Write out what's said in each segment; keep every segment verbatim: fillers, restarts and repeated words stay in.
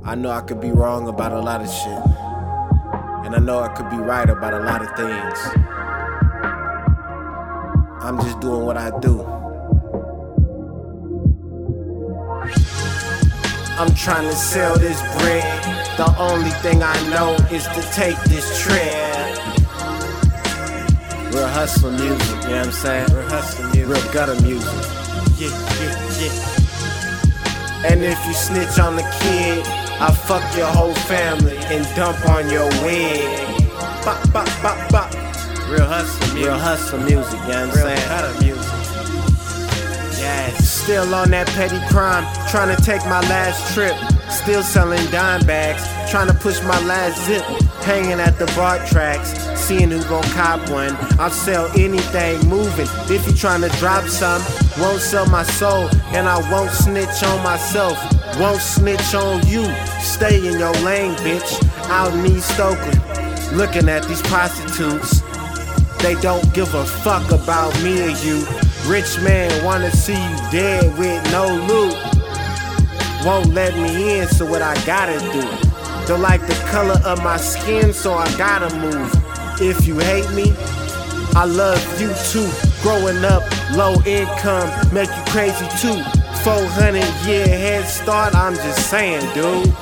I know I could be wrong about a lot of shit, and I know I could be right about a lot of things. I'm just doing what I do. I'm trying to sell this bread. The only thing I know is to take this trip. Real hustle music, you know what I'm saying? Real hustle music, real gutter music. Yeah, yeah, yeah. And if you snitch on the kid, I fuck your whole family and dump on your wig. Bop, bop, bop, bop. Real hustle music, real hustle music, you know what I'm saying? Real gutter music. Yes. Still on that petty crime, trying to take my last trip. Still selling dime bags, trying to push my last zip. Hanging at the bar tracks, seeing who gon' cop one. I'll sell anything moving. If you trying to drop some, won't sell my soul, and I won't snitch on myself. Won't snitch on you. Stay in your lane, bitch. Out in East Oakland, looking at these prostitutes. They don't give a fuck about me or you. Rich man wanna see you dead with no loot. Won't let me in, so what I gotta do? Don't like the color of my skin, so I gotta move. If you hate me, I love you too. Growing up, low income, make you crazy too. four hundred year head start, I'm just saying, dude.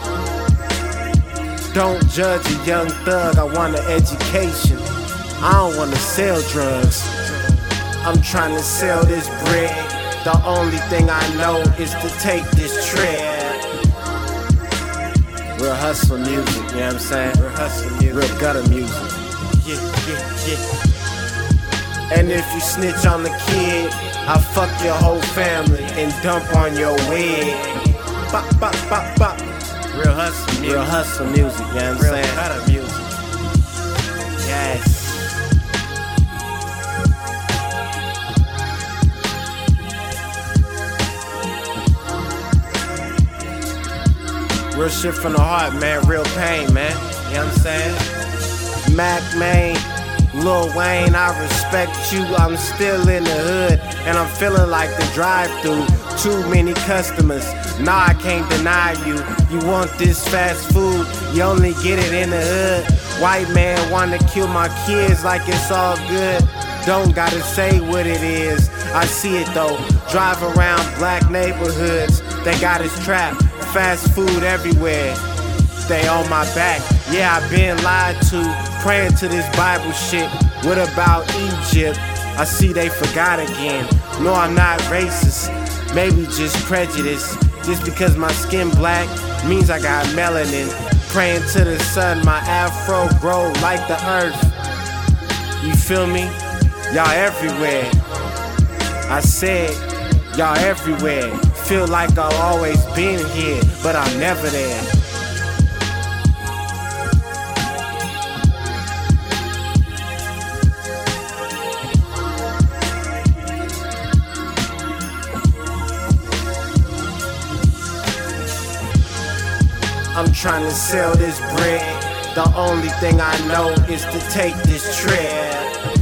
Don't judge a young thug, I want an education. I don't wanna sell drugs. I'm trying to sell this bread. The only thing I know is to take this trip. Real hustle music, you know what I'm saying? Real hustle music, real gutter music. Yeah, yeah, yeah. And if you snitch on the kid, I fuck your whole family and dump on your wig. Bop, bop, bop, bop. Real hustle music, real hustle music, you know what I'm saying? Real gutter music. Yes. Real shit from the heart, man, real pain, man. You know what I'm saying? Mac, man, Lil Wayne, I respect you. I'm still in the hood, and I'm feeling like the drive-thru. Too many customers, nah, I can't deny you. You want this fast food, you only get it in the hood. White man wanna kill my kids like it's all good. Don't gotta say what it is, I see it though. Drive around black neighborhoods, they got us trapped. Fast food everywhere, they on my back. Yeah, I been lied to, praying to this Bible shit. What about Egypt? I see they forgot again. No, I'm not racist, maybe just prejudice. Just because my skin black means I got melanin. Praying to the sun, my afro grow like the earth. You feel me? Y'all everywhere. I said, y'all everywhere. Feel like I've always been here, but I'm never there. I'm trying to sell this bread. The only thing I know is to take this trip.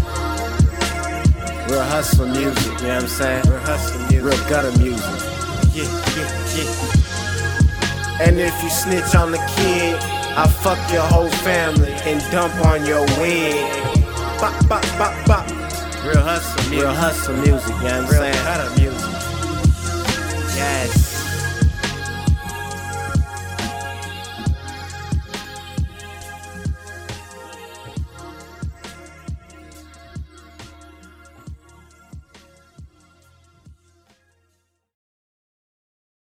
Real hustle music, you know what I'm saying? Real hustle music, real gutter music. Yeah, yeah, yeah. And if you snitch on the kid, I fuck your whole family and dump on your wig. Bop, bop, bop, bop. Real hustle music, real hustle music, you know what I'm saying? Real gutter music. Yes.